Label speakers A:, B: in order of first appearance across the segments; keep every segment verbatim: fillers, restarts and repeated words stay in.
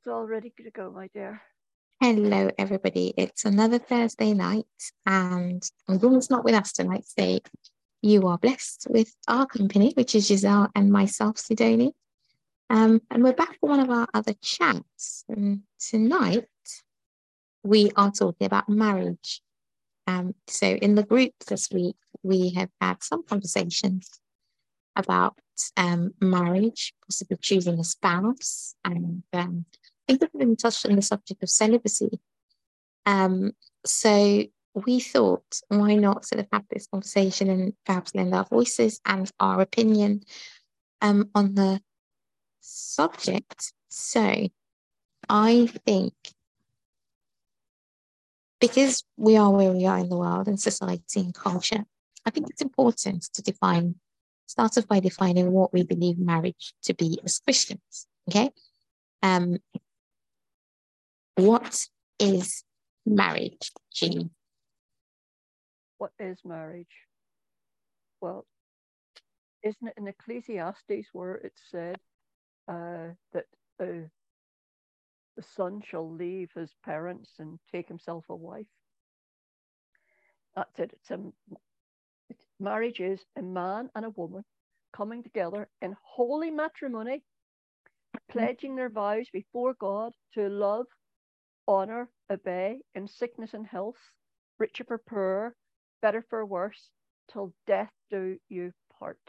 A: all ready to go, my dear.
B: Hello, everybody. It's another Thursday night, and Dawn's not with us tonight. So you are blessed with our company, which is Giselle and myself, Sidonie. Um, and we're back for one of our other chats. And tonight, we are talking about marriage. Um, so in the group this week, we have had some conversations about um, marriage, possibly choosing a spouse, and um, I think we've been touched on the subject of celibacy. Um, so we thought, why not sort of have this conversation and perhaps lend our voices and our opinion um, on the subject. So I think because we are where we are in the world and society and culture, I think it's important to define, start off by defining what we believe marriage to be as Christians. Okay. Um, what is marriage, Jean?
A: What is marriage? Well, isn't it in Ecclesiastes where it said uh, that uh, the son shall leave his parents and take himself a wife? That's it. It's a it's, marriage is a man and a woman coming together in holy matrimony, pledging their vows before God to love, honor, obey in sickness and health, richer for poor, better for worse, till death do you part.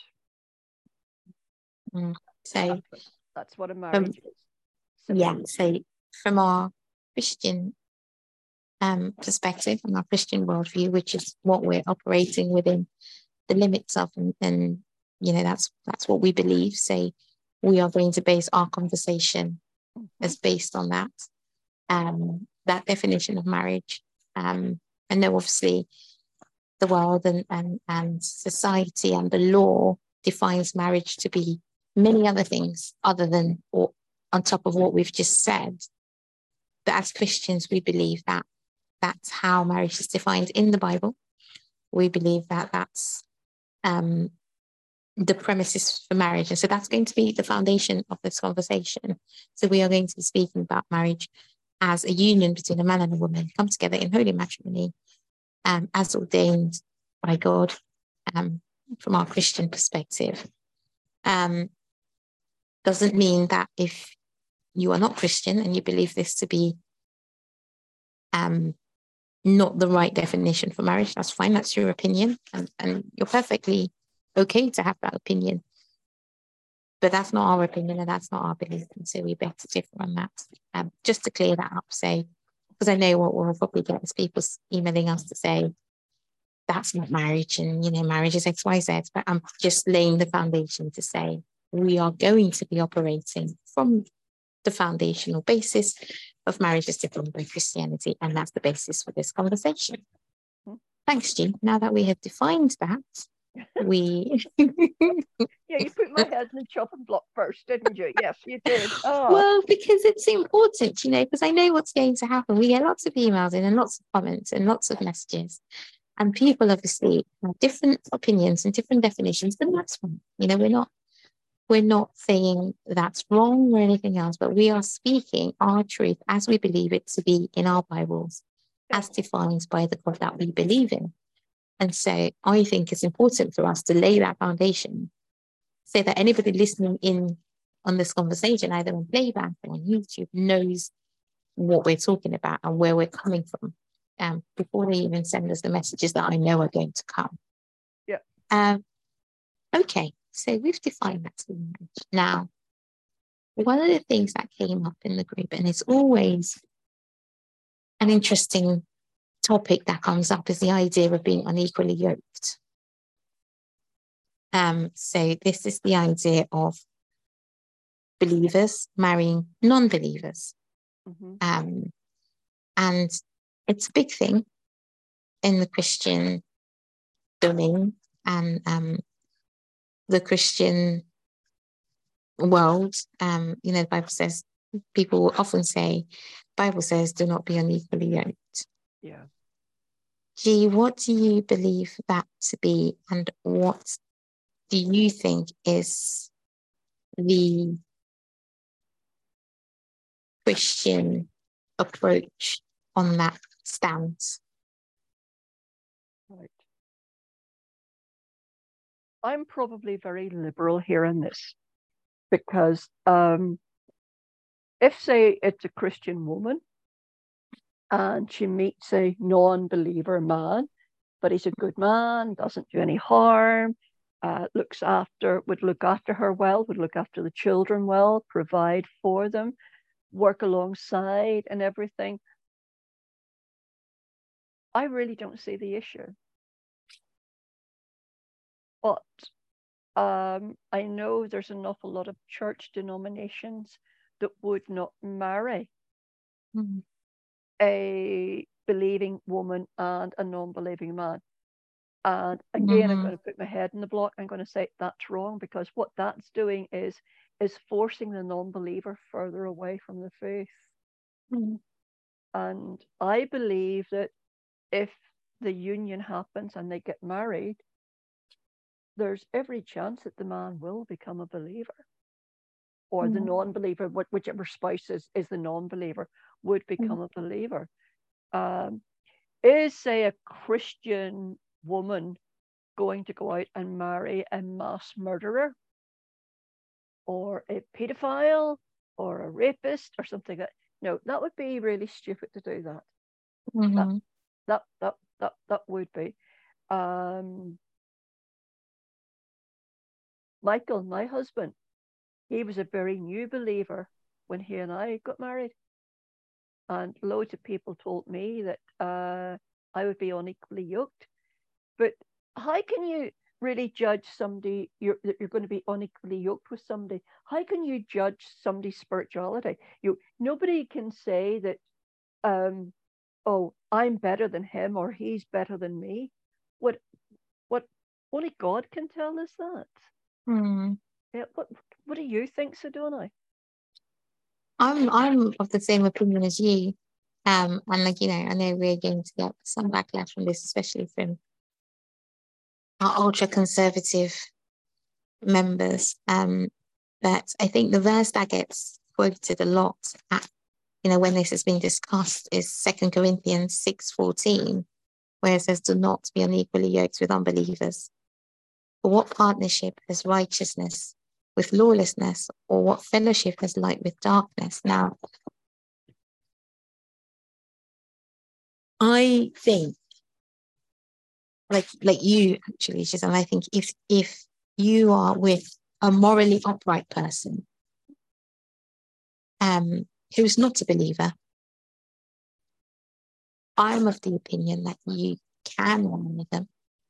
B: Mm. So
A: that's, that's what a marriage
B: um,
A: is.
B: Simply. Yeah. So from our Christian um, perspective, from our Christian worldview, which is what we're operating within the limits of, and, and you know that's that's what we believe. So we are going to base our conversation mm-hmm. as based on that um, that definition of marriage. Um, and then obviously the world and, and and society and the law defines marriage to be many other things other than or on top of what we've just said. But as Christians, we believe that that's how marriage is defined in the Bible. We believe that that's um, the premises for marriage. And so that's going to be the foundation of this conversation. So we are going to be speaking about marriage as a union between a man and a woman come together in holy matrimony um, as ordained by God um, from our Christian perspective. Um, doesn't mean that if you are not Christian and you believe this to be um, not the right definition for marriage, that's fine. That's your opinion. And, and you're perfectly okay to have that opinion. But that's not our opinion and that's not our belief. And so we better differ on that. Um, just to clear that up, say, because I know what we'll probably get is people emailing us to say, that's not marriage and, you know, marriage is X, Y, Z. But I'm just laying the foundation to say we are going to be operating from the foundational basis of marriage as defined by Christianity. And that's the basis for this conversation. Mm-hmm. Thanks, Jean. Now that we have defined that, we...
A: Yeah, you put my head in the chopping block first, didn't you? Yes, you did. Oh.
B: Well, because it's important, you know, because I know what's going to happen. We get lots of emails in and lots of comments and lots of messages. And people obviously have different opinions and different definitions, but that's fine. You know, we're not we're not saying that's wrong or anything else, but we are speaking our truth as we believe it to be in our Bibles, as defined by the God that we believe in. And so I think it's important for us to lay that foundation so that anybody listening in on this conversation, either on playback or on YouTube, knows what we're talking about and where we're coming from. Um, before they even send us the messages that I know are going to come.
A: Yeah.
B: Um, okay, so we've defined that now. One of the things that came up in the group, and it's always an interesting topic that comes up, is the idea of being unequally yoked. Um, so this is the idea of believers marrying non-believers. Mm-hmm. Um, and it's a big thing in the Christian domain and um, the Christian world. Um, you know, the Bible says, people will often say, Bible says, do not be unequally yoked.
A: Yeah.
B: Gee, what do you believe that to be, and what do you think is the Christian approach on that stance.
A: Right. I'm probably very liberal here in this because um, if, say, it's a Christian woman and she meets a non-believer man, but he's a good man, doesn't do any harm, uh, looks after, would look after her well, would look after the children well, provide for them, work alongside and everything, I really don't see the issue. But um, I know there's an awful lot of church denominations that would not marry
B: mm.
A: a believing woman and a non-believing man. And again,
B: mm-hmm.
A: I'm going to put my head in the block. I'm going to say that's wrong, because what that's doing is is forcing the non-believer further away from the faith.
B: Mm-hmm.
A: And I believe that if the union happens and they get married, there's every chance that the man will become a believer, or mm-hmm. the non-believer, whichever spouse is, is the non-believer, would become mm-hmm. a believer. Um, is, say, a Christian woman going to go out and marry a mass murderer or a pedophile or a rapist or something like that? No, that would be really stupid to do that. Mm-hmm. That, that that that that would be. Um, Michael, my husband, he was a very new believer when he and I got married, and loads of people told me that uh, I would be unequally yoked. But how can you really judge somebody you're, that you're going to be unequally yoked with somebody? How can you judge somebody's spirituality? You nobody can say that, um, oh, I'm better than him or he's better than me. What what only God can tell us that.
B: Hmm.
A: Yeah, what what do you think, Sidoni?
B: I'm I'm of the same opinion as you. Um, and like, you know, I know we're going to get some backlash from this, especially from our ultra conservative members. Um, but I think the verse that gets quoted a lot at, you know, when this has been discussed is Second Corinthians six fourteen, where it says, "Do not be unequally yoked with unbelievers. For what partnership has righteousness with lawlessness, or what fellowship has light with darkness?" Now, I think, like like you actually, Giselle, I think if if you are with a morally upright person, um, who is not a believer, I'm of the opinion that you can marry them,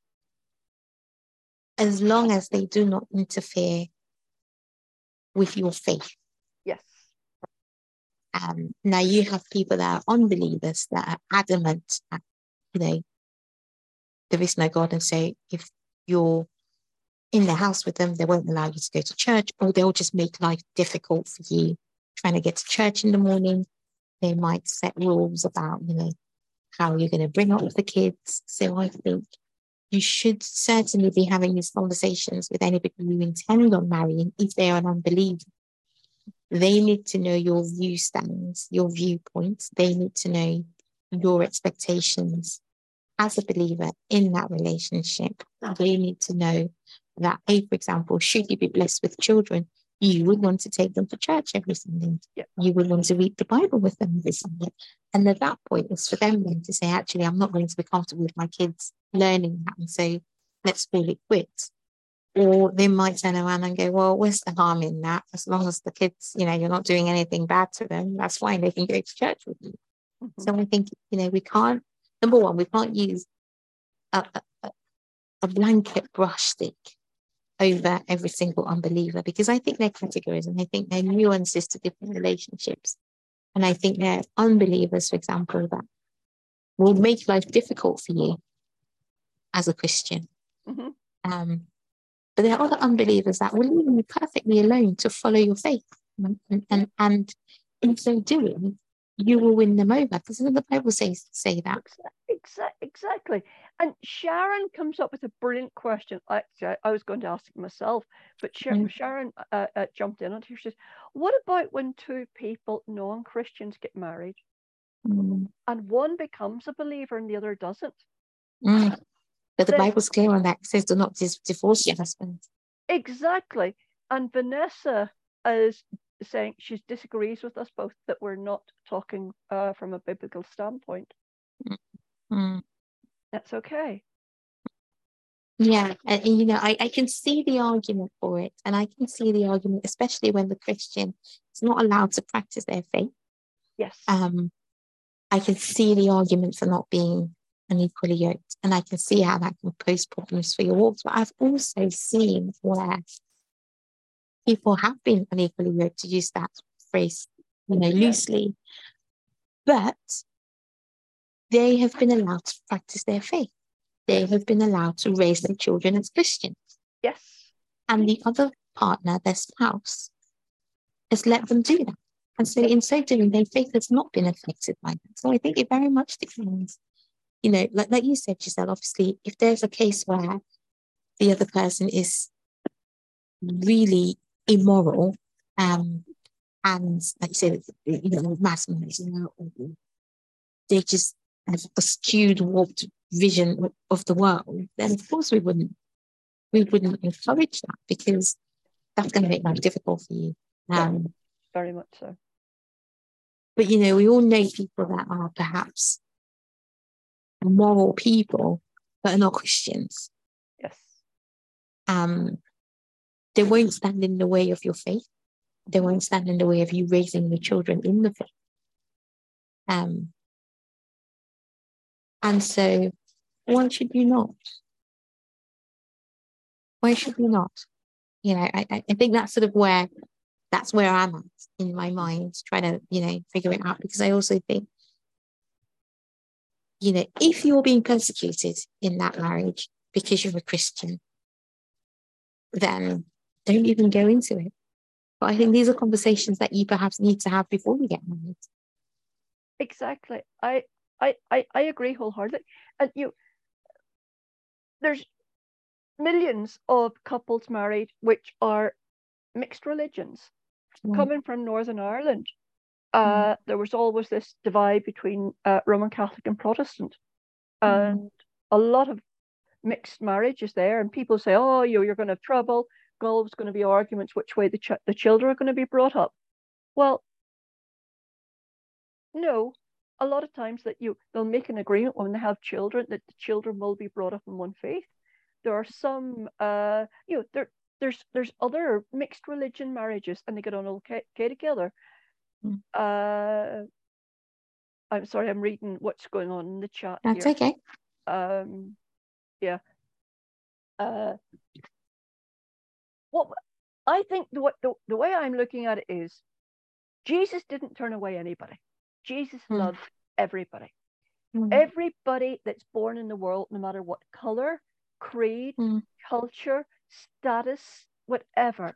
B: as long as they do not interfere with your faith.
A: Yes.
B: Um, now you have people that are unbelievers that are adamant that, you know, there is no God, and so if you're in the house with them, they won't allow you to go to church, or they'll just make life difficult for you trying to get to church in the morning. They might set rules about, you know, how you're going to bring up the kids. So I think you should certainly be having these conversations with anybody you intend on marrying if they are an unbeliever. They need to know your view stands, your viewpoints. They need to know your expectations as a believer in that relationship. They need to know that, hey, for example, should you be blessed with children, you would want to take them to church every Sunday.
A: Yeah.
B: You would want to read the Bible with them every Sunday. And at that point, it's for them then to say, actually, I'm not going to be comfortable with my kids learning that, and so let's call it quits. Or they might turn around and go, well, where's the harm in that? As long as the kids, you know, you're not doing anything bad to them, that's fine. They can go to church with you. Mm-hmm. So I think, you know, we can't, number one, we can't use a, a, a blanket brush stick over every single unbeliever, because I think they're categories and I think they're nuances to different relationships. And I think they're unbelievers, for example, that will make life difficult for you as a Christian. Mm-hmm. Um, but there are other unbelievers that will leave you perfectly alone to follow your faith. And, and, and in so doing, you will win them over. Because the Bible says say that.
A: Exactly. And Sharon comes up with a brilliant question. Actually, I was going to ask it myself, but Sharon, Sharon uh, uh, jumped in on here. She says, what about when two people, non-Christians, get married
B: Mm.
A: and one becomes a believer and the other doesn't?
B: Mm. But the
A: Then,
B: Bible's clear on that. It says, do not dis- divorce your husband.
A: Exactly. And Vanessa is saying she disagrees with us both, that we're not talking uh, from a biblical standpoint.
B: Mm.
A: That's okay.
B: Yeah, and, and, you know, I, I can see the argument for it, and I can see the argument, especially when the Christian is not allowed to practice their faith.
A: Yes.
B: Um, I can see the argument for not being unequally yoked, and I can see how that can pose problems for your walks. But I've also seen where people have been unequally yoked, to use that phrase, you know, loosely, but they have been allowed to practice their faith. They have been allowed to raise their children as Christians.
A: Yes.
B: And the other partner, their spouse, has let them do that. And so in so doing, their faith has not been affected by that. So I think it very much depends. You know, like, like you said, Giselle, obviously, if there's a case where the other person is really immoral, um, and like you said, you know, mass murder, they just have a skewed, warped vision of the world, then of course we wouldn't we wouldn't encourage that, because that's going to make life difficult for you. Um,
A: yeah, very much so.
B: But you know, we all know people that are perhaps moral people but are not Christians.
A: Yes.
B: Um, they won't stand in the way of your faith. They won't stand in the way of you raising your children in the faith. Um, and so, why should you not? Why should you not? You know, I, I think that's sort of where that's where I'm at in my mind, trying to, you know, figure it out. Because I also think, you know, if you're being persecuted in that marriage because you're a Christian, then don't even go into it. But I think these are conversations that you perhaps need to have before you get married.
A: Exactly. I I I, I agree wholeheartedly. And you there's millions of couples married which are mixed religions. Mm. Coming from Northern Ireland, uh, mm. there was always this divide between uh, Roman Catholic and Protestant. Mm. And a lot of mixed marriages there. And people say, oh, you, you're going to have trouble. There's going to be arguments which way the, ch- the children are going to be brought up. Well, no. A lot of times that you they'll make an agreement when they have children that the children will be brought up in one faith. There are some, uh, you know, there there's there's other mixed religion marriages and they get on okay, okay together. Mm. Uh, I'm sorry, I'm reading what's going on in the chat.
B: That's
A: here.
B: Okay.
A: Um, yeah. Uh, what I think the, the the way I'm looking at it is, Jesus didn't turn away anybody. Jesus mm. loved everybody. Mm. Everybody that's born in the world, no matter what color, creed, mm. culture, status, whatever.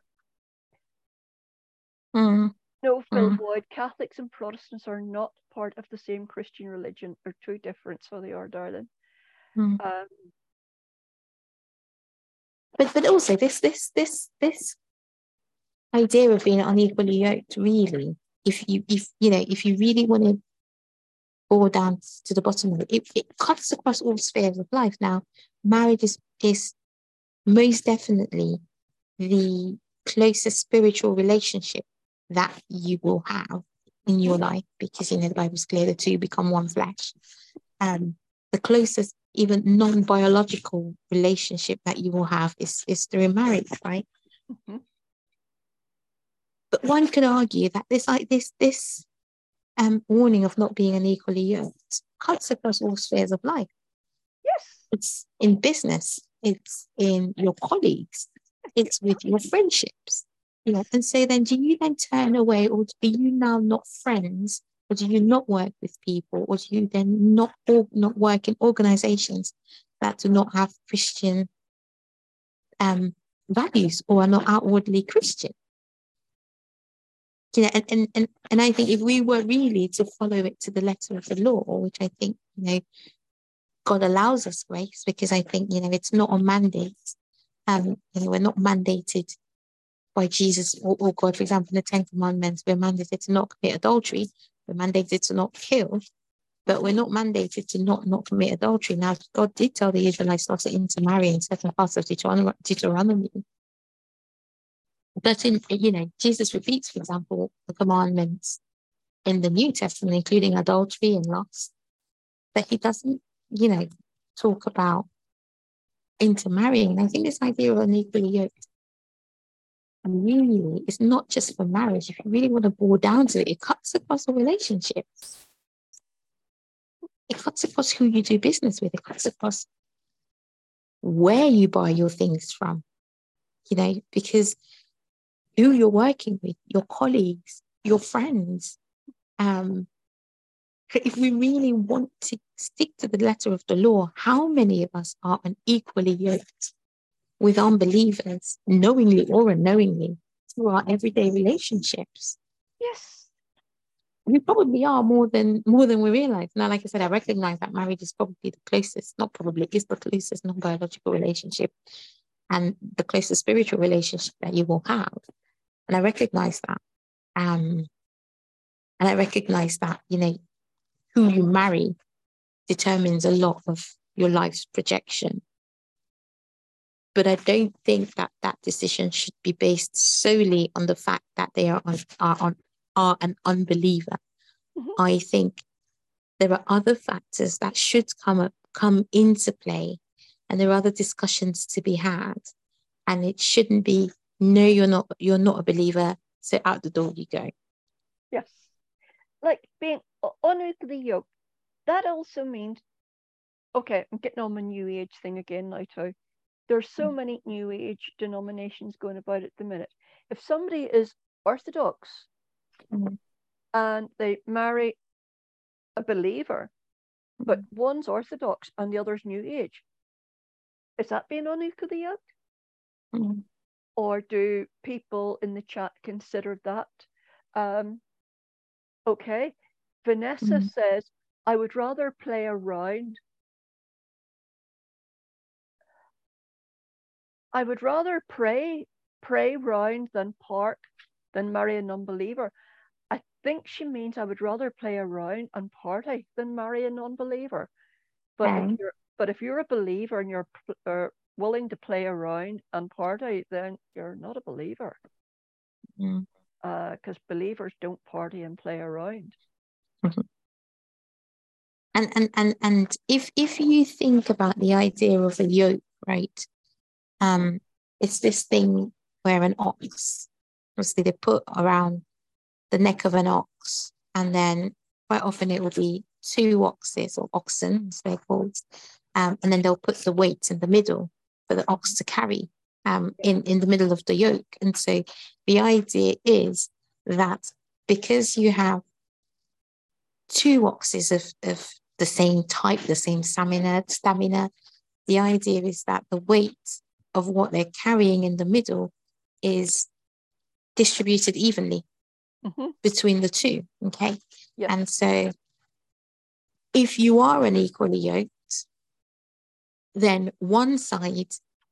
B: Mm.
A: No, Phil mm. Boyd, Catholics and Protestants are not part of the same Christian religion. They're two different, so they are, darling. Mm. Um,
B: but but also this this this this idea of being unequally yoked, really, if you if you know if you really want to go down to the bottom of it, it, it cuts across all spheres of life. Now, marriage is is most definitely the closest spiritual relationship that you will have in your life, because you know the Bible's clear, the two become one flesh. Um, the closest, even non-biological relationship that you will have is is through marriage, right? Mm-hmm. But one could argue that this like this this um warning of not being unequally yoked cuts across all spheres of life.
A: Yes,
B: it's in business, it's in your colleagues, it's with your friendships. You know, and so then do you then turn away, or are you now not friends, or do you not work with people, or do you then not or not work in organizations that do not have Christian um values or are not outwardly Christian? You know, and, and, and, and I think if we were really to follow it to the letter of the law, which I think, you know, God allows us grace, because I think, you know, it's not a mandate. Um, you know, we're not mandated by Jesus or, or God. For example, in the Ten Commandments, we're mandated to not commit adultery. We're mandated to not kill, but we're not mandated to not, not commit adultery. Now, God did tell the Israelites not to intermarry in certain parts of Deuteronomy. Deuteronomy. But in, you know, Jesus repeats, for example, the commandments in the New Testament, including adultery and lust, but he doesn't, you know, talk about intermarrying. And I think this idea of unequally yoked, really, it's not just for marriage. If you really want to boil down to it, it cuts across all relationships. It cuts across who you do business with. It cuts across where you buy your things from, you know, because who you're working with, your colleagues, your friends. Um, if we really want to stick to the letter of the law, how many of us are unequally yoked with unbelievers, knowingly or unknowingly, through our everyday relationships?
A: Yes.
B: We probably are more than more than we realize. Now, like I said, I recognize that marriage is probably the closest, not probably, is the closest non-biological relationship and the closest spiritual relationship that you will have. And I recognize that. Um, and I recognize that, you know, who you marry determines a lot of your life's projection. But I don't think that that decision should be based solely on the fact that they are on, are, on, are an unbeliever. Mm-hmm. I think there are other factors that should come up, come into play, and there are other discussions to be had. And it shouldn't be, no, you're not, you're not a believer, so out the door you go.
A: Yes. Like being unequally yoked, that also means, okay, I'm getting on my New Age thing again now too. There's so mm. many New Age denominations going about at the minute. If somebody is Orthodox mm. and they marry a believer, mm. but one's Orthodox and the other's New Age, is that being unequally yoked? Mm. Or do people in the chat consider that? Um, okay, Vanessa mm. says, I would rather play around. I would rather pray, pray round than part, than marry a non-believer. I think she means I would rather play around and party than marry a non-believer. But okay. if you're, but if you're a believer and you're uh, willing to play around and party, then you're not a believer. Because mm. uh, believers don't party and play around.
B: Mm-hmm. And and and and if if you think about the idea of a yoke, right? Um, it's this thing where an ox, obviously they put around the neck of an ox, and then quite often it will be two oxes or oxen, as they're called, um, and then they'll put the weight in the middle for the ox to carry um, in, in the middle of the yoke. And so the idea is that because you have two oxes of, of the same type, the same stamina, stamina, the idea is that the weight of what they're carrying in the middle is distributed evenly mm-hmm. between the two, okay? Yes. And so if you are unequally yoked, then one side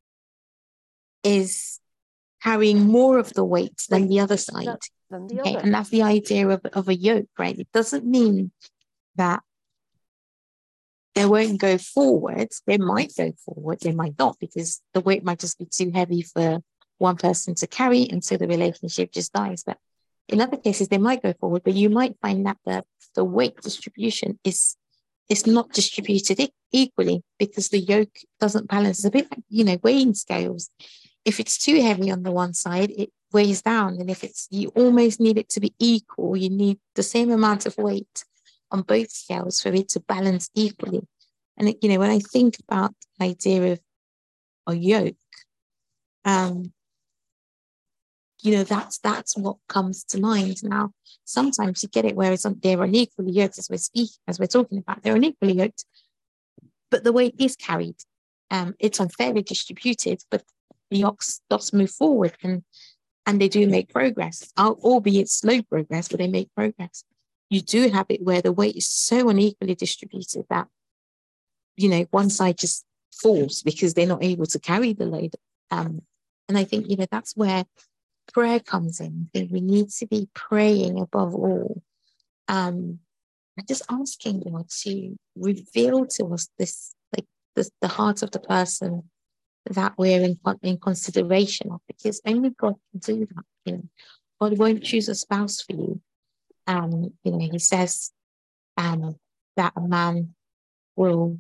B: is carrying more of the weight than the other side.
A: Than the
B: okay?
A: other.
B: And that's the idea of, of a yoke, right? It doesn't mean that they won't go forward. They might go forward, they might not, because the weight might just be too heavy for one person to carry, and so the relationship just dies. But in other cases, they might go forward, but you might find that the, the weight distribution is is not distributed e- equally because the yoke doesn't balance. It's a bit like, you know, weighing scales. If it's too heavy on the one side, it weighs down. And if it's, you almost need it to be equal, you need the same amount of weight on both scales for it to balance equally. And, it, you know, when I think about the idea of a yoke, um, you know, that's that's what comes to mind. Now, sometimes you get it where it's on, they're unequally yoked as we're speaking, as we're talking about. They're unequally yoked, but the weight is carried. Um, it's unfairly distributed, but the ox does move forward and and they do make progress, albeit slow progress, but they make progress. You do have it where the weight is so unequally distributed that you know, one side just falls because they're not able to carry the load. Um, and I think, you know, that's where prayer comes in. I think we need to be praying above all. Um, just asking God to reveal to us this, like the, the heart of the person that we're in, in consideration of, because only God can do that. You know, God won't choose a spouse for you. Um, you know, he says um, that a man will,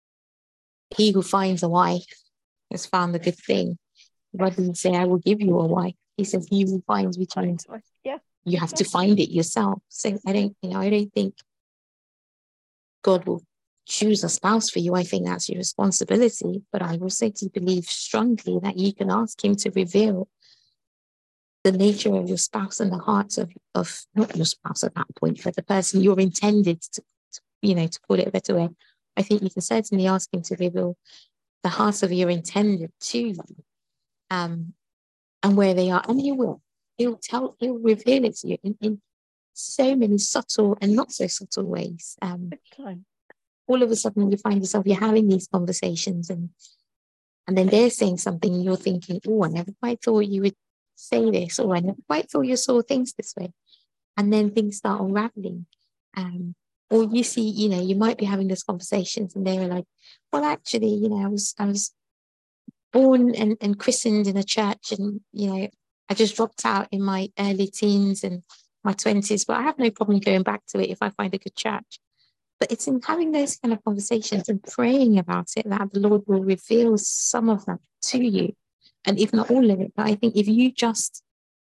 B: he who finds a wife has found a good thing. God didn't say, I will give you a wife. He says, he who finds which means
A: yeah,
B: you have to find it yourself. So I don't, you know, I don't think God will choose a spouse for you. I think that's your responsibility. But I also do believe strongly that you can ask him to reveal the nature of your spouse and the hearts of, of not your spouse at that point, but the person you're intended to, to, you know, to put it a better way. I think you can certainly ask him to reveal the hearts of your intended to you, um, and where they are. And he will. He'll tell, he'll reveal it to you in, in so many subtle and not so subtle ways. Um, all of a sudden you find yourself, you're having these conversations and and then they're saying something and you're thinking, oh, I never quite thought you would say this, or I never quite thought you saw things this way. And then things start unraveling. Um, or you see, you know, you might be having these conversations and they're like, well, actually, you know, I was I was born and, and christened in a church, and, you know, I just dropped out in my early teens and my twenties, but I have no problem going back to it if I find a good church. But it's in having those kind of conversations and praying about it that the Lord will reveal some of that to you. And if not all of it, but I think if you just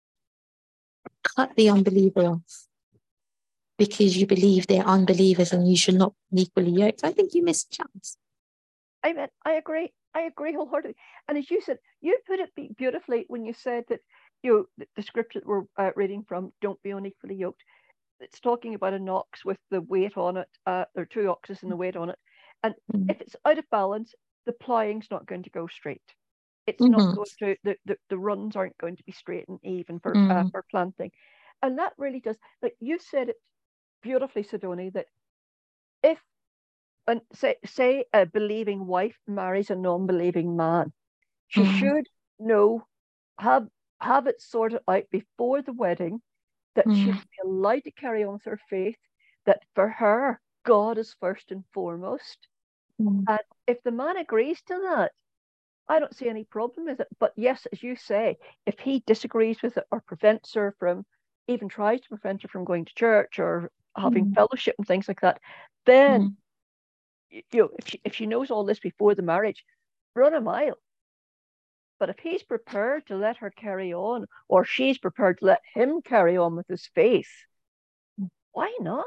B: cut the unbeliever off because you believe they're unbelievers and you should not be equally yoked, I think you miss a chance.
A: I mean, I agree. I agree wholeheartedly. And as you said, you put it beautifully when you said that, you know, the scripture that we're uh, reading from, don't be unequally yoked. It's talking about an ox with the weight on it. Uh, there are two oxes and the weight on it. And mm-hmm. if it's out of balance, the ploughing's not going to go straight. It's mm-hmm. not going to, the, the, the runs aren't going to be straight and even for, mm-hmm. uh, for planting. And that really does, like you said it beautifully, Sidonie, that if, and say, say a believing wife marries a non-believing man, she mm-hmm. should know, have, have it sorted out before the wedding, that mm. she'd be allowed to carry on with her faith, that for her, God is first and foremost. Mm. And if the man agrees to that, I don't see any problem with it. But yes, as you say, if he disagrees with it or prevents her from, even tries to prevent her from going to church or having mm. fellowship and things like that, then, mm. you know, if she, if she knows all this before the marriage, run a mile. But if he's prepared to let her carry on, or she's prepared to let him carry on with his faith, why not?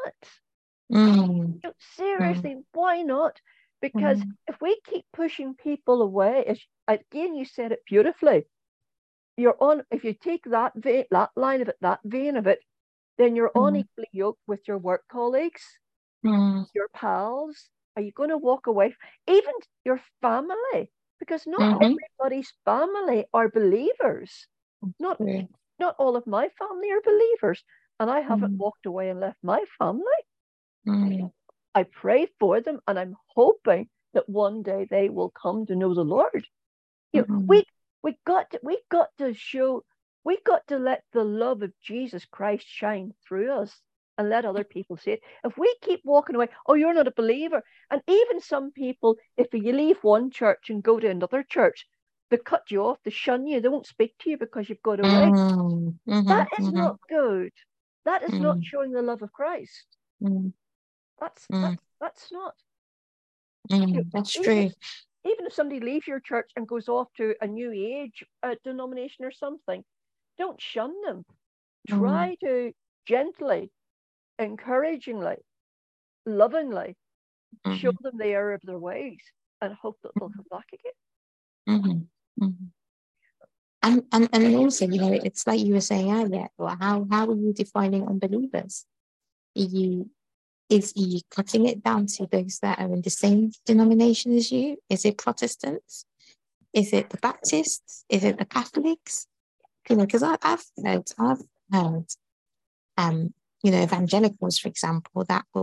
B: Mm.
A: You know, seriously, mm. why not? Because mm. if we keep pushing people away, as, again, you said it beautifully, you're on, if you take that vein, that line of it, that vein of it, then you're mm. unequally yoked with your work colleagues,
B: mm.
A: your pals. Are you going to walk away? Even your family. Because not
B: mm-hmm.
A: everybody's family are believers. Not,
B: yeah.
A: not all of my family are believers. And I haven't
B: mm.
A: walked away and left my family.
B: Mm.
A: I pray for them, and I'm hoping that one day they will come to know the Lord. You
B: mm-hmm.
A: know, we we got to, we got to show, we got to let the love of Jesus Christ shine through us and let other people see it. If we keep walking away, oh, you're not a believer. And even some people, if you leave one church and go to another church, they cut you off, they shun you, they won't speak to you because you've got away.
B: Mm-hmm.
A: That is
B: mm-hmm.
A: not good. That is
B: mm-hmm.
A: not showing the love of Christ.
B: Mm-hmm.
A: That's,
B: mm-hmm.
A: that's, that's not.
B: Mm-hmm.
A: You know,
B: that's
A: even,
B: true.
A: Even if somebody leaves your church and goes off to a new age uh, denomination or something, don't shun them. Mm-hmm. Try to gently, encouragingly, lovingly mm-hmm. show them the error of their ways and hope that they'll come back again.
B: Mm-hmm. Mm-hmm. And, and and also, you know, it's like you were saying earlier, well, how how are you defining unbelievers? Are you is are you cutting it down to those that are in the same denomination as you? Is it Protestants? Is it the Baptists? Is it the Catholics? You know, because I've heard, I've heard, um, you know, evangelicals, for example, that will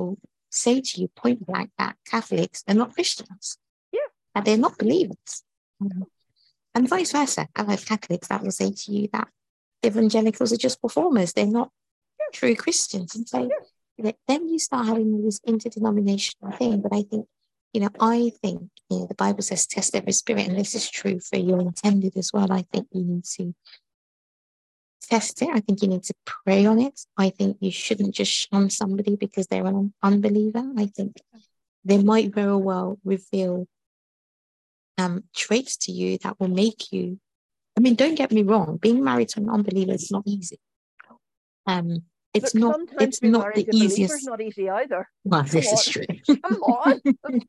B: say to you point blank that Catholics are not Christians.
A: Yeah.
B: That they're not believers. Mm-hmm. And vice versa. I've had Catholics that will say to you that evangelicals are just performers. They're not yeah. true Christians. And so yeah. then you start having this interdenominational thing. But I think, you know, I think, you know, the Bible says test every spirit, and this is true for your intended as well. I think you need to test it. I think you need to pray on it. I think you shouldn't just shun somebody because they're an unbeliever. I think they might very well reveal um, traits to you that will make you, I mean, don't get me wrong, being married to an unbeliever is not easy. Um, it's
A: Look,
B: not,
A: sometimes
B: it's
A: being
B: not
A: married
B: the
A: to
B: easiest.
A: Believer's not easy either.
B: Well,
A: Come
B: this
A: on.
B: is true.
A: Come on.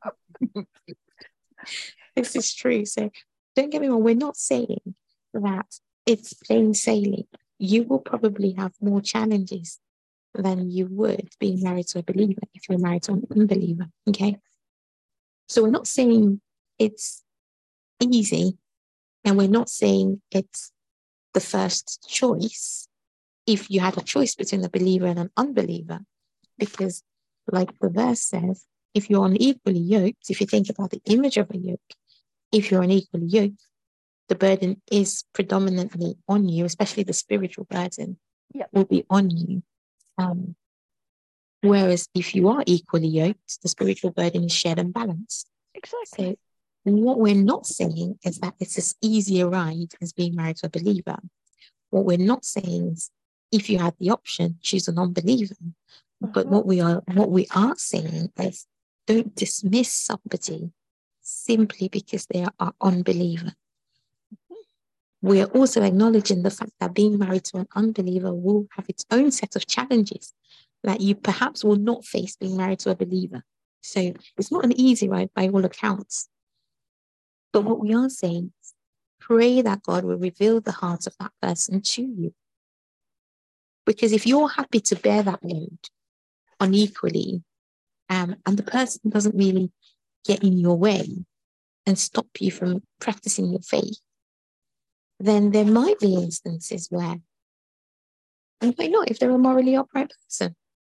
B: This is true. So don't get me wrong, we're not saying that it's plain sailing. You will probably have more challenges than you would being married to a believer if you're married to an unbeliever. Okay. So we're not saying it's easy, and we're not saying it's the first choice if you had a choice between a believer and an unbeliever, because like the verse says, if you're unequally yoked, if you think about the image of a yoke, if you're unequally yoked, the burden is predominantly on you, especially the spiritual burden
A: yep.
B: will be on you. Um, whereas if you are equally yoked, the spiritual burden is shared and balanced.
A: Exactly.
B: So what we're not saying is that it's as easy a ride as being married to a believer. What we're not saying is if you had the option, choose a non-believer. Mm-hmm. But what we are what we are saying is don't dismiss somebody simply because they are an unbeliever. We are also acknowledging the fact that being married to an unbeliever will have its own set of challenges that you perhaps will not face being married to a believer. So it's not an easy ride by all accounts. But what we are saying is pray that God will reveal the heart of that person to you. Because if you're happy to bear that load unequally, um, and the person doesn't really get in your way and stop you from practicing your faith, then there might be instances where, and why not, if they're a morally upright person.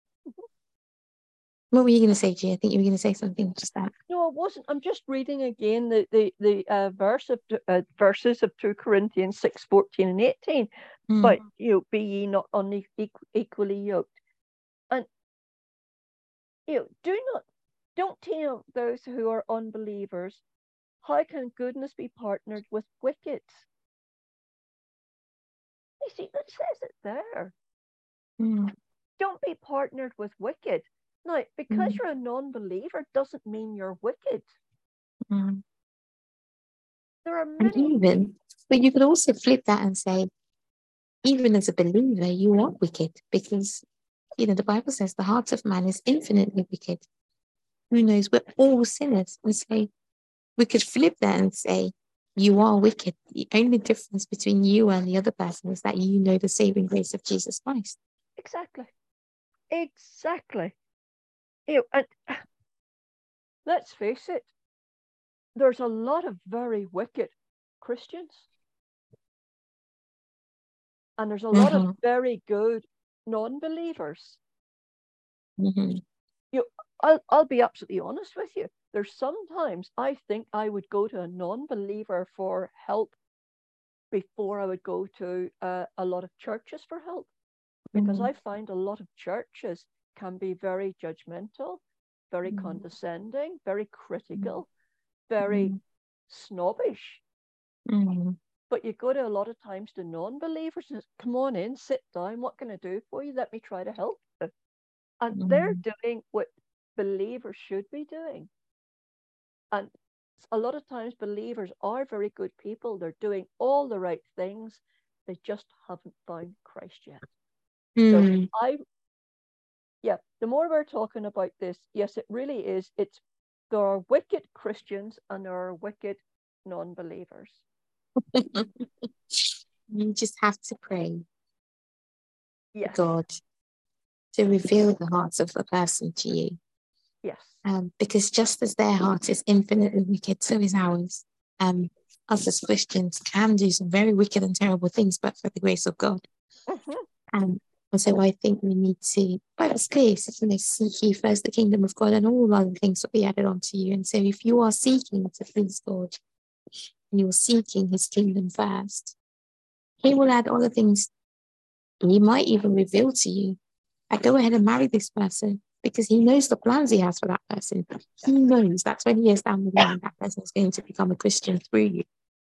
B: What were you going to say, G? I think you were going to say something just that.
A: No, I wasn't. I'm just reading again the the the uh, verse of uh, verses of two Corinthians six fourteen and eighteen. Mm. But you know, be ye not unequally yoked, and you know, do not don't tell those who are unbelievers, how can goodness be partnered with wicked? You see, that says it there.
B: Mm.
A: Don't be partnered with wicked. Now, because mm. you're a non-believer doesn't mean you're wicked.
B: Mm.
A: There are many.
B: And even, but you could also flip that and say, even as a believer, you are wicked, because, you know, the Bible says the heart of man is infinitely wicked. Who knows? We're all sinners. And say, we could flip that and say, you are wicked. The only difference between you and the other person is that you know the saving grace of Jesus Christ.
A: Exactly. Exactly. You know, and let's face it, there's a lot of very wicked Christians. And there's a lot mm-hmm. of very good non-believers.
B: Mm-hmm.
A: You know, I'll, I'll be absolutely honest with you. There's sometimes I think I would go to a non-believer for help before I would go to uh, a lot of churches for help. Because mm-hmm. I find a lot of churches can be very judgmental, very mm-hmm. condescending, very critical, mm-hmm. very snobbish.
B: Mm-hmm.
A: But you go to a lot of times to non-believers and come on in, sit down, what can I do for you? Let me try to help you. And mm-hmm. they're doing what believers should be doing. And a lot of times believers are very good people. They're doing all the right things. They just haven't found Christ yet.
B: Mm-hmm.
A: So I, yeah, the more we're talking about this, yes, it really is. It's, there are wicked Christians and there are wicked non-believers.
B: You just have to pray
A: yes.
B: to God to reveal the hearts of the person to you.
A: Yes.
B: Um, because just as their heart is infinitely wicked, so is ours. Um, us as Christians can do some very wicked and terrible things, but for the grace of God.
A: Mm-hmm.
B: Um, And so I think we need to, but it's clear, you know, seek ye first the kingdom of God and all other things will be added onto you. And so if you are seeking to please God and you're seeking his kingdom first, he will add other things. He might even reveal to you, I go ahead and marry this person because he knows the plans he has for that person. He knows that twenty years down the line, that person is going to become a Christian through you.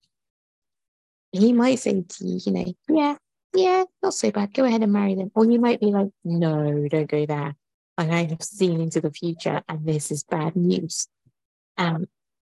B: He might say to you, you know, yeah, yeah, not so bad. Go ahead and marry them. Or you might be like, no, don't go there. And I have seen into the future and this is bad news. Um,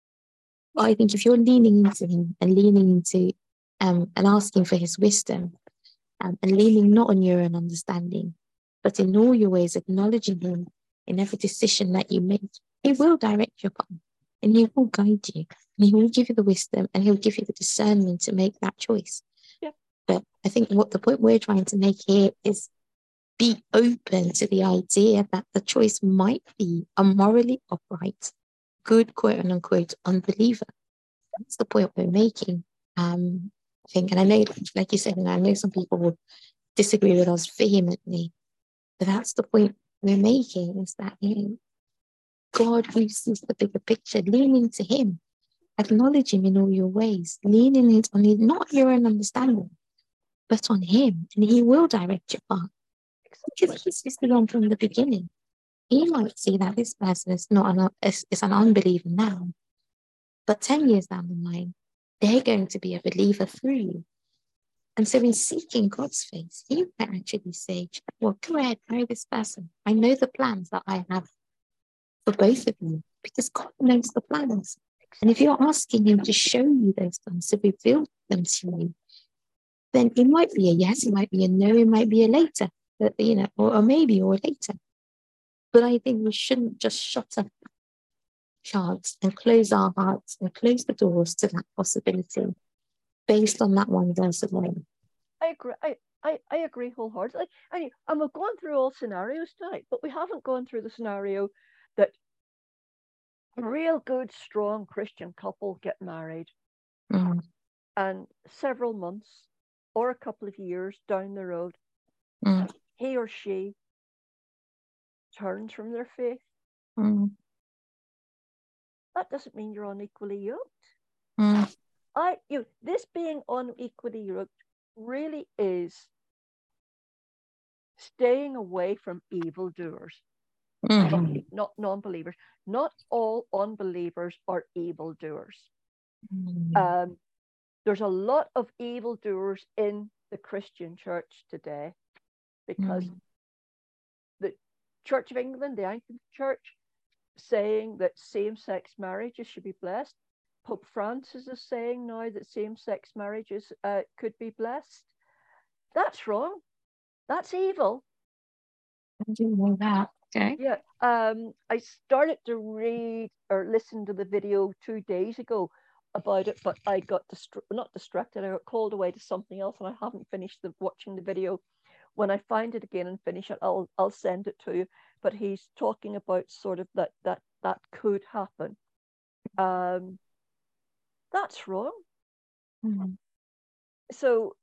B: I think if you're leaning into him and leaning into um, and asking for his wisdom um, and leaning not on your own understanding, but in all your ways acknowledging him in every decision that you make, he will direct your path and he will guide you and he will give you the wisdom and he'll give you the discernment to make that choice.
A: Yeah.
B: But I think what the point we're trying to make here is be open to the idea that the choice might be a morally upright, good quote unquote unbeliever. That's the point we're making. Um, I think, and I know, like you said, and I know some people will disagree with us vehemently, but that's the point we're making is that, you know, God who sees the bigger picture, lean into him, acknowledge him in all your ways, lean in it on his, not your own understanding, but on him, and he will direct your path. Because he's just the one from the beginning. He might see that this person is not an, is, is an unbeliever now, but ten years down the line, they're going to be a believer through you. And so in seeking God's face, he might actually say, well, go ahead, marry this person. I know the plans that I have for both of you, because God knows the plans. And if you're asking him to show you those plans, to reveal them to you, then it might be a yes, it might be a no, it might be a later, but, you know, or, or maybe or later. But I think we shouldn't just shut up chance and close our hearts and close the doors to that possibility based on that one verse alone.
A: I agree. I, I, I agree wholeheartedly. And, and we've gone through all scenarios tonight, but we haven't gone through the scenario that a real good, strong Christian couple get married,
B: mm.
A: and several months or a couple of years down the road,
B: mm.
A: he or she turns from their faith.
B: Mm.
A: That doesn't mean you're unequally yoked.
B: Mm.
A: I, you know, this being unequally yoked really is staying away from evildoers,
B: mm-hmm.
A: not, not non-believers. Not all unbelievers are evildoers.
B: mm.
A: Um, there's a lot of evildoers in the Christian church today because
B: mm.
A: the Church of England, the Anglican Church, saying that same-sex marriages should be blessed. Pope Francis is saying now that same-sex marriages uh, could be blessed. That's wrong. That's evil.
B: I didn't know that. Okay.
A: Yeah. Um, I started to read or listen to the video two days ago about it, but I got dist- not distracted. I got called away to something else, and I haven't finished the, watching the video. When I find it again and finish it, I'll I'll send it to you. But he's talking about sort of that that that could happen. Um, that's wrong.
B: mm.
A: So,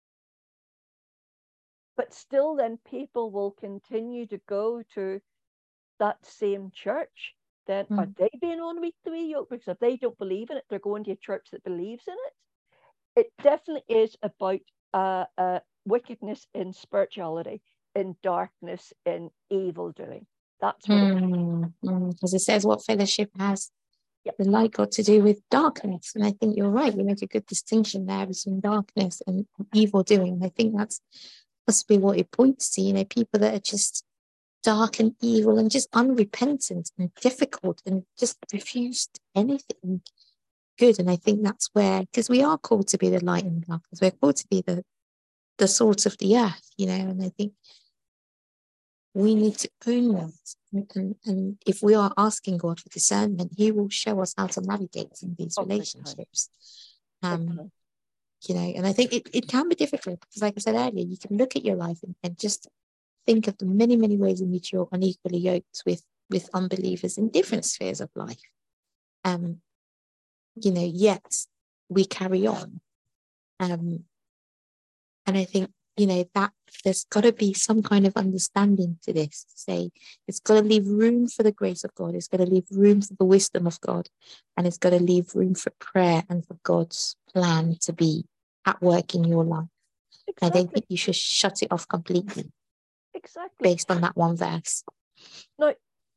A: but still, then people will continue to go to that same church. Then
B: mm.
A: are they being unequally yoked? Because if they don't believe in it, they're going to a church that believes in it. It definitely is about uh, uh, wickedness in spirituality, in darkness, in evil doing. That's what
B: mm.
A: it
B: mm. Because it says what fellowship has
A: Yep.
B: the light got to do with darkness. And I think you're right. You make a good distinction there between darkness and evil doing. I think that's possibly what it points to, you know, people that are just dark and evil and just unrepentant and difficult and just refused anything good. And I think that's where, because we are called to be the light in the darkness, we're called to be the the salt of the earth, you know, and I think we need to own that. And, and if we are asking God for discernment, he will show us how to navigate in these
A: oh,
B: relationships.
A: big time.
B: Um,
A: Big time.
B: you know, and I think it, it can be difficult because, like I said earlier, you can look at your life and, and just think of the many, many ways in which you're unequally yoked with, with unbelievers in different spheres of life. Um, you know, yet we carry on. Um, and I think you know, that there's got to be some kind of understanding to this, to say it's got to leave room for the grace of God, it's got to leave room for the wisdom of God, and it's got to leave room for prayer and for God's plan to be at work in your life.
A: Exactly.
B: I don't think you should shut it off completely.
A: Exactly.
B: Based on that one verse.
A: Now,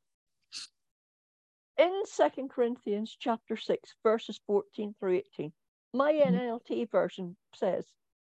A: in Second Corinthians chapter six, verses fourteen through eighteen, my N L T version says,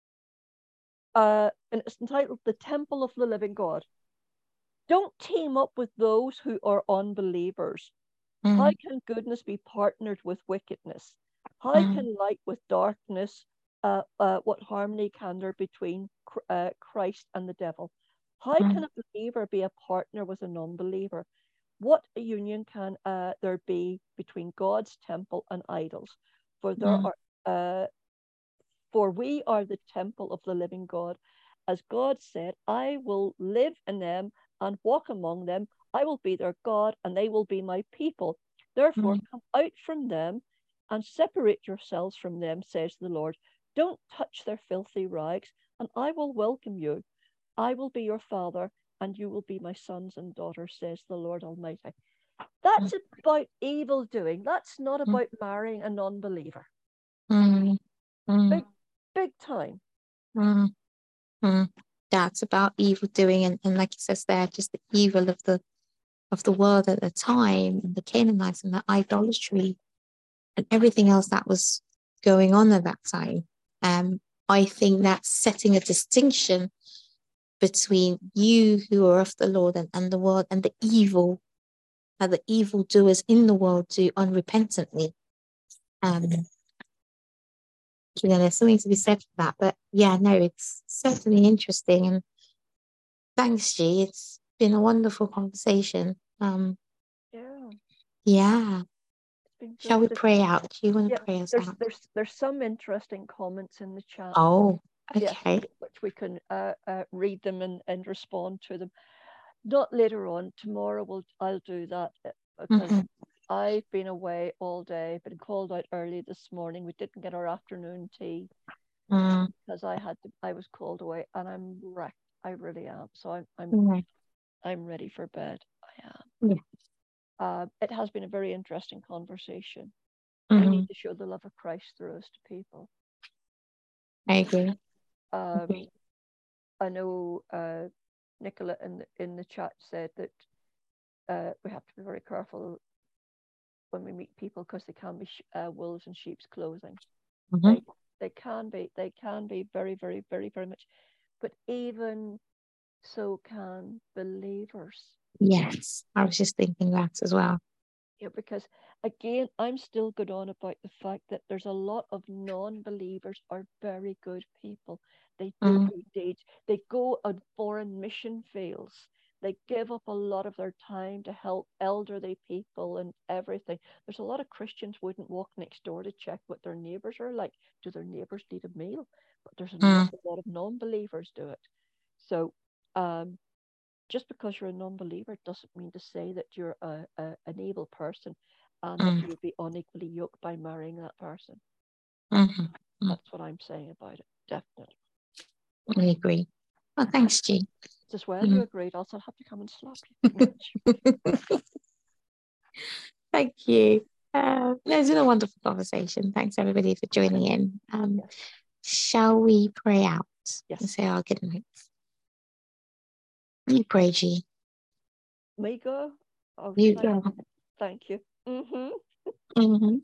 A: uh, and it's entitled The Temple of the Living God. Don't team up with those who are unbelievers. Mm. How can goodness be partnered with wickedness? How mm. can light with darkness? Uh, uh, what harmony can there between uh, Christ and the devil? How mm. can a believer be a partner with a non-believer? What union can uh, there be between God's temple and idols? For there mm. are, uh, for we are the temple of the living God. As God said, I will live in them and walk among them. I will be their God, and they will be my people. Therefore, mm. come out from them and separate yourselves from them, says the Lord. Don't touch their filthy rags, and I will welcome you. I will be your father, and you will be my sons and daughters, says the Lord Almighty. That's mm. about evil doing. That's not about mm. marrying a non-believer.
B: Mm. Mm.
A: Big, big time.
B: Mm. Mm. That's about evil doing, and, and like it says there, just the evil of the of the world at the time, and the Canaanites and the idolatry and everything else that was going on at that time. Um, I think that's setting a distinction between you who are of the Lord and, and the world, and the evil that the evildoers in the world do unrepentantly. Um, you know, there's something to be said for that. But yeah, no, it's certainly interesting. And thanks, G. It's been a wonderful conversation. Um,
A: yeah.
B: Yeah. Shall we pray out? Do you want to
A: yeah,
B: pray us
A: there's,
B: out?
A: There's there's some interesting comments in the chat.
B: Oh, okay.
A: Yes, which we can uh, uh, read them and, and respond to them. Not later on. Tomorrow we'll I'll do that because mm-hmm. I've been away all day, been called out early this morning. We didn't get our afternoon tea mm. because I had to, I was called away, and I'm wrecked. I really am. So I'm I'm mm-hmm. I'm ready for bed. I am. Yeah. Uh, it has been a very interesting conversation. Mm-hmm. We need to show the love of Christ through us to people.
B: I agree.
A: Um, okay. I know uh, Nicola in the, in the chat said that uh, we have to be very careful when we meet people because they can be sh- uh, wolves in sheep's clothing. Mm-hmm. They they can be they can be very very very very much, but even so can believers.
B: Yes, I was just thinking that as well.
A: Yeah, because again, I'm still good on about the fact that there's a lot of non-believers are very good people. They do mm. good deeds. They go on foreign mission fields. They give up a lot of their time to help elderly people and everything. There's a lot of Christians wouldn't walk next door to check what their neighbors are like. Do their neighbors need a meal? But there's an mm. awful lot of non-believers do it. So, um, just because you're a non-believer doesn't mean to say that you're a, a, an evil person and mm. that you would be unequally yoked by marrying that person. Mm-hmm. That's what I'm saying about it, definitely.
B: I agree. Well, thanks, G.
A: As well, mm. you agreed. Also, I'll have to come and slap you.
B: Thank you. Uh, it's been a wonderful conversation. Thanks, everybody, for joining in. Um, yes. Shall we pray out
A: yes.
B: and say our good nights? You pray, G.
A: Me go? Oh,
B: you
A: thank
B: go.
A: You. Thank you. Mm-hmm.
B: Mm-hmm.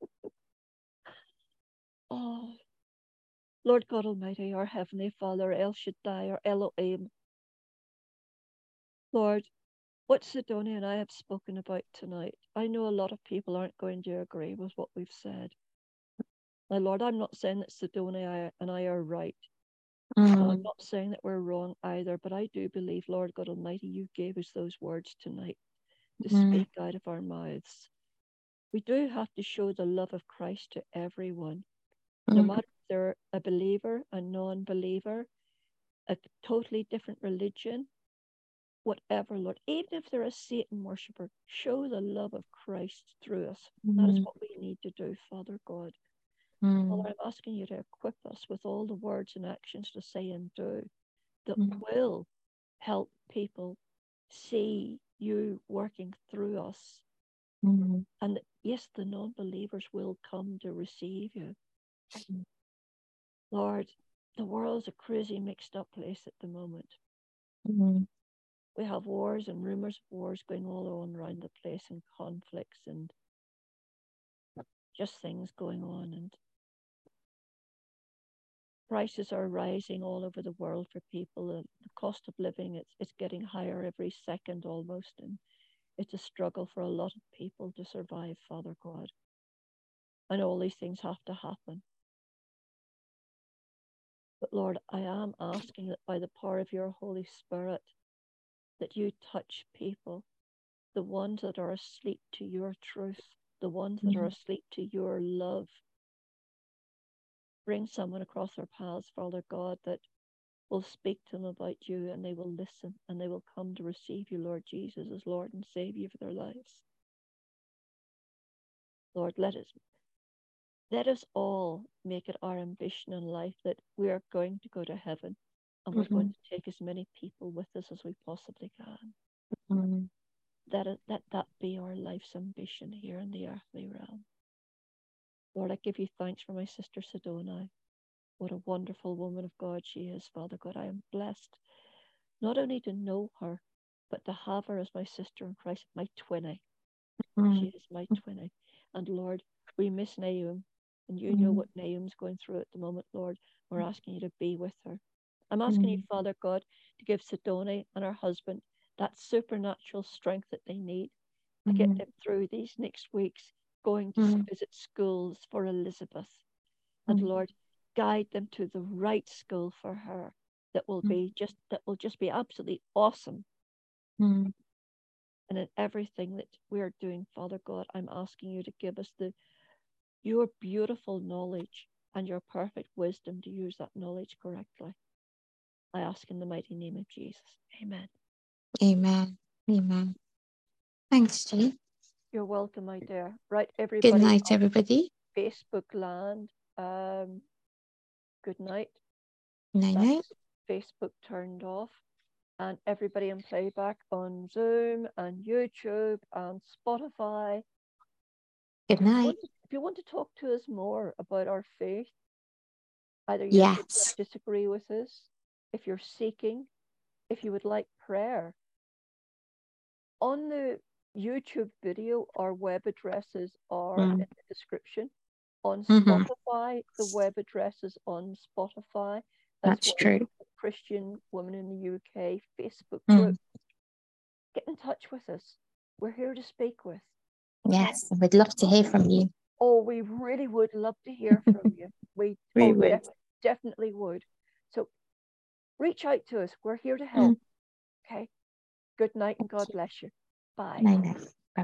A: Oh, Lord God Almighty, our Heavenly Father, El Shaddai, or Elohim. Lord, what Sidonia and I have spoken about tonight, I know a lot of people aren't going to agree with what we've said. Now, Lord, I'm not saying that Sidonia and I are right. Mm. I'm not saying that we're wrong either, but I do believe, Lord God Almighty, you gave us those words tonight to mm. speak out of our mouths. We do have to show the love of Christ to everyone, mm. no matter if they're a believer, a non-believer, a totally different religion, whatever, Lord. Even if they're a Satan worshiper, show the love of Christ through us. Mm. That is what we need to do, Father God. Mm. Father, I'm asking you to equip us with all the words and actions to say and do that
B: Mm.
A: will help people see you working through us.
B: Mm.
A: And yes, the non-believers will come to receive you.
B: Mm.
A: Lord, the world's a crazy mixed up place at the moment.
B: Mm.
A: We have wars and rumors of wars going all on around the place, and conflicts and just things going on, and prices are rising all over the world for people. The, the cost of living, it's it's getting higher every second almost, and it's a struggle for a lot of people to survive, Father God. And all these things have to happen. But Lord, I am asking that by the power of your Holy Spirit, that you touch people, the ones that are asleep to your truth, the ones that are asleep to your love. Bring someone across their paths, Father God, that will speak to them about you, and they will listen, and they will come to receive you, Lord Jesus, as Lord and Savior for their lives. Lord, let us, let us all make it our ambition in life that we are going to go to heaven, and we're
B: Mm-hmm.
A: going to take as many people with us as we possibly can.
B: Mm-hmm.
A: Let, it, let that be our life's ambition here in the earthly realm. Lord, I give you thanks for my sister Sidona. What a wonderful woman of God she is, Father God. I am blessed not only to know her, but to have her as my sister in Christ, my twinnie.
B: Mm-hmm.
A: She is my twinnie. And Lord, we miss Naomi, and you
B: Mm-hmm.
A: know what Naomi's going through at the moment, Lord. We're asking you to be with her. I'm asking
B: Mm-hmm.
A: you, Father God, to give Sidoni and her husband that supernatural strength that they need to
B: Mm-hmm.
A: get them through these next weeks, going to
B: Mm-hmm.
A: visit schools for Elizabeth. And Lord, guide them to the right school for her that will be just that will just be absolutely awesome.
B: Mm-hmm.
A: And in everything that we're doing, Father God, I'm asking you to give us the your beautiful knowledge and your perfect wisdom to use that knowledge correctly. I ask in the mighty name of Jesus. Amen.
B: Amen. Amen. Thanks, Jean.
A: You're welcome, my dear. Right,
B: Good
A: everybody.
B: night, everybody.
A: Facebook land. Um, good night.
B: Night
A: That's
B: night.
A: Facebook turned off. And everybody in playback on Zoom and YouTube and Spotify.
B: Good
A: If you,
B: night.
A: want to, if you want to talk to us more about our faith, either you agree
B: Yes.
A: or disagree with us, if you're seeking, if you would like prayer, on the YouTube video, our web addresses are
B: Mm.
A: in the description. On
B: Mm-hmm.
A: Spotify, the web address is on Spotify, as
B: That's
A: well
B: true.
A: as the Christian Women in the U K Facebook
B: Mm.
A: group. Get in touch with us. We're here to speak with. Okay?
B: Yes, we'd love to hear from you.
A: Oh, we really would love to hear from you. We,
B: We
A: oh,
B: would.
A: def- definitely would. So reach out to us. We're here to help.
B: Mm.
A: Okay. Good night and God bless you. Bye.
B: Night night.